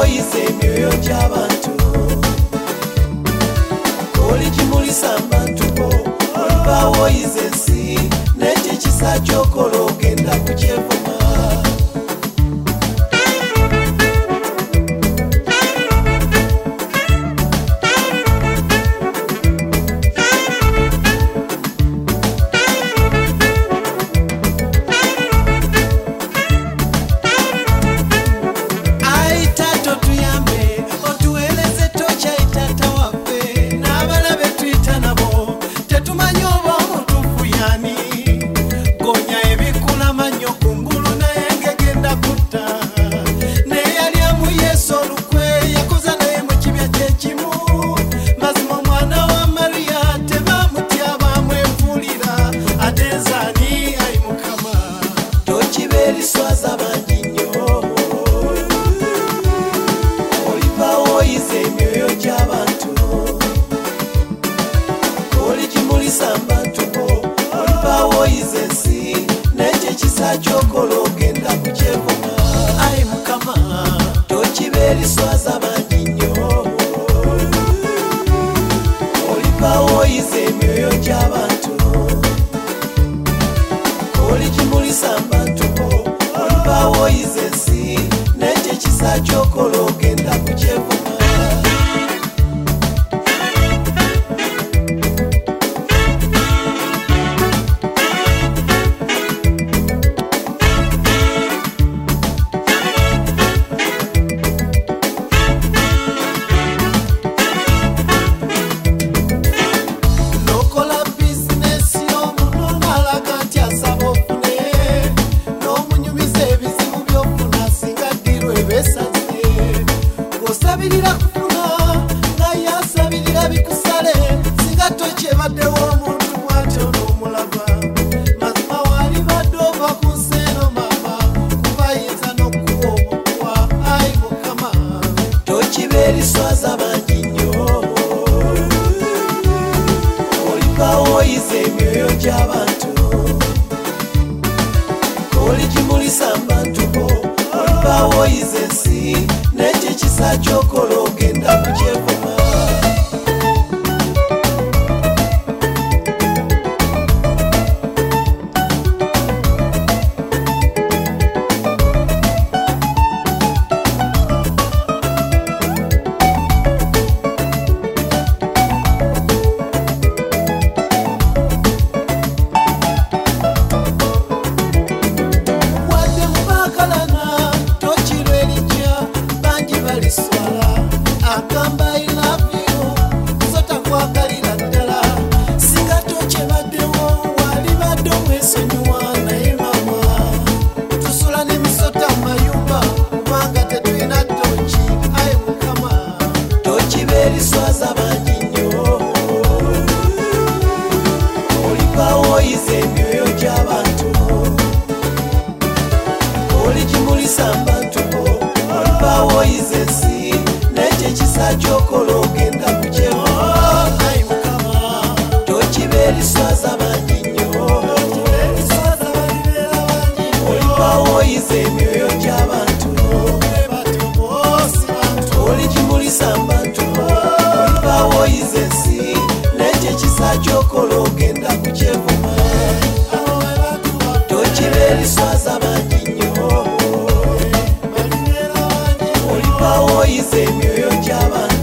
woyize emyoyo gy'abantu oligimulisa abantu bo oliba woyize ensi n'ekyo ekisa ky'okola ogenda kukyevuma ky'okola ogenda kukyevuma ayi mukama tokibeeriswaza bangi nnyo oliba woyize emyoyo gy'abantu oligimulisa abantu bo oliba woyize ensi n'ekyo ekisa ky'okola ogenda kukyevuma kyebaddewo omuntu bw'atyo n'omulaba mazima wali badde ova ku nseeno mama kubayinza n'okkuwa obukuwa ayi mukama tokibeeriswaza bangi nnyo oliba woyize emyoyo gy'abantu oligimulisa abantu bo oliba woyize ensi n'ekyo ekisa ky'okola ogenda kukyevuma tokibeeriswaza bangi nnyo oliba woyize emyoyo gy'abantu oligimulisa abantu bo oliba woyize ensi n'ekyo ekisa ky'okola ogenda kukyevuma ayi mukama tokibeeriswaza bangi nnyo oliba woyize emyoyo gy'abantu oligimulisa abantu oliba woyize ensi n'ekyo ekisa ky'okola ogenda kukyevuma tokibeeriswaza bangi nnyo oliba woyize emyoyo gy'abantu